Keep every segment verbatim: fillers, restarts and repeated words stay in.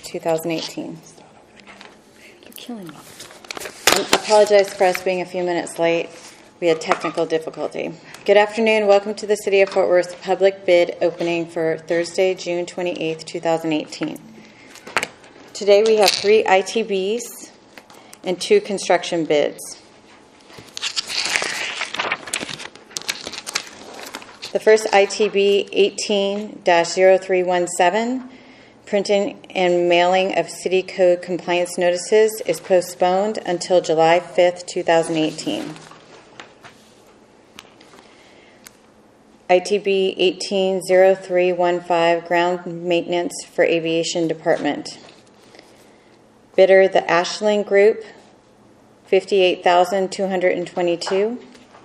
two thousand eighteen. You're killing me. I apologize for us being a few minutes late. We had technical difficulty. Good afternoon. Welcome to the City of Fort Worth public bid opening for Thursday, June twenty-eighth, twenty eighteen. Today we have three I T Bs and two construction bids. The first I T B eighteen dash zero three one seven, printing and mailing of city code compliance notices, is postponed until July fifth, twenty eighteen. I T B eighteen zero three one five, ground maintenance for aviation department. Bidder, the Ashland Group, fifty-eight thousand two hundred twenty-two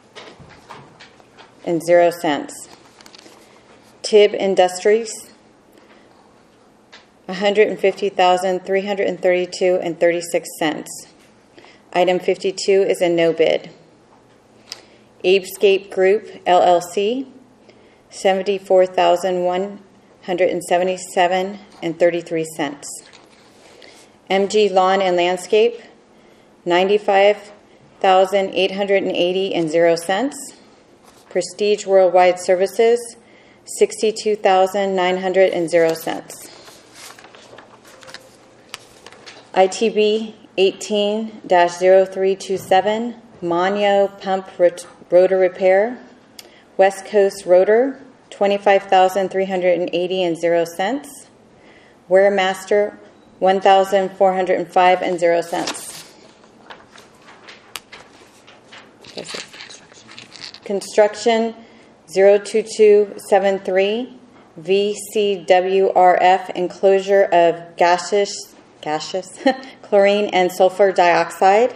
and zero cents. Tibb Industries, one hundred fifty thousand three hundred thirty-two and thirty-six cents. Item fifty-two is a no bid. Abescape Group, L L C, seventy-four thousand one hundred seventy-seven and thirty-three cents. M G Lawn and Landscape, ninety-five thousand eight hundred eighty and zero cents. Prestige Worldwide Services, sixty-two thousand nine hundred and zero cents. I T B eighteen dash zero three two seven, Monyo Pump Rot- Rotor Repair. West Coast Rotor, twenty-five thousand three hundred eighty and zero cents. Waremaster, one thousand four hundred five and zero cents. Construction zero two two seven three, V C W R F, enclosure of gaseous, gaseous chlorine and sulfur dioxide.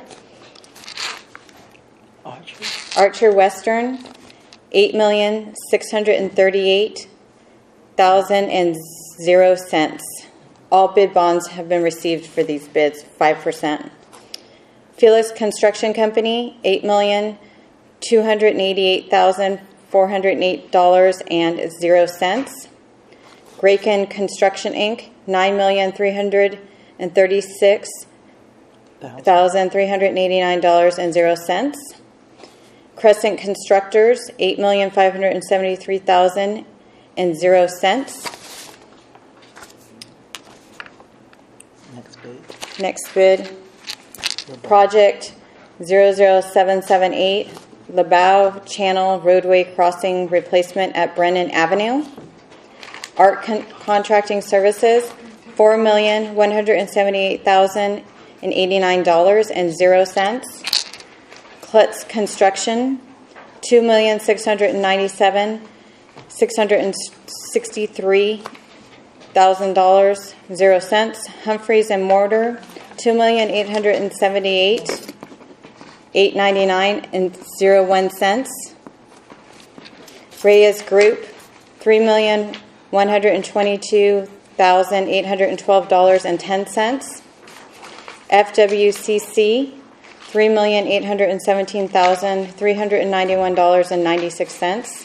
Archer, Archer Western, eight million six hundred thirty-eight thousand and zero cents. All bid bonds have been received for these bids, five percent. Felix Construction Company, eight million two hundred eighty-eight thousand four hundred eight dollars and zero cents. Graken Construction Incorporated, nine million three hundred thirty-six thousand three hundred eighty-nine dollars and zero cents. Crescent Constructors, eight million five hundred seventy-three thousand dollars and zero cents. next bid. Next bid, Project zero zero seven seven eight, LeBow Channel Roadway Crossing Replacement at Brennan Avenue. Art Con- Contracting Services, four million one hundred seventy-eight thousand eighty-nine dollars and zero cents. Klutz Construction, two million six hundred ninety-seven thousand six hundred sixty-three dollars, zero cents. Humphreys and Mortar, two million eight hundred seventy-eight thousand eight hundred ninety-nine dollars and zero one cents. Reyes Group, three million one hundred twenty-two thousand eight hundred twelve dollars and ten cents. F W C C, three million eight hundred seventeen thousand three hundred ninety-one dollars and ninety-six cents.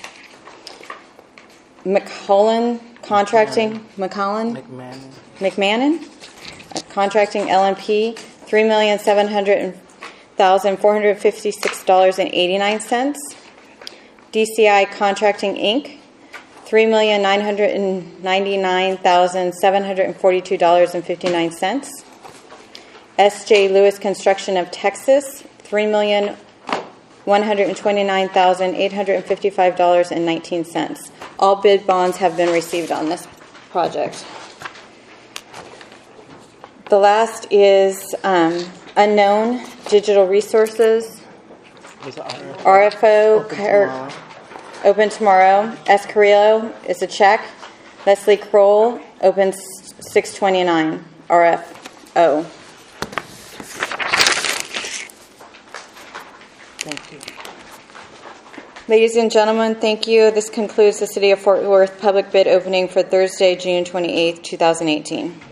McCullen Contracting, McCullen? McMahon, McMahon? Uh, Contracting L M P, three million seven hundred thousand four hundred fifty-six dollars and eighty-nine cents. D C I Contracting Incorporated, three million nine hundred ninety-nine thousand seven hundred forty-two dollars and fifty-nine cents. S J Lewis Construction of Texas, three million one hundred twenty-nine thousand eight hundred fifty-five dollars and nineteen cents. All bid bonds have been received on this project. The last is um, Unknown Digital Resources, was it R- R F O, Open Car- tomorrow. open tomorrow. S. Carrillo is a check. Leslie Kroll opens six twenty-nine, R F O. Thank you. Ladies and gentlemen, thank you. This concludes the City of Fort Worth public bid opening for Thursday, June twenty-eighth, twenty eighteen.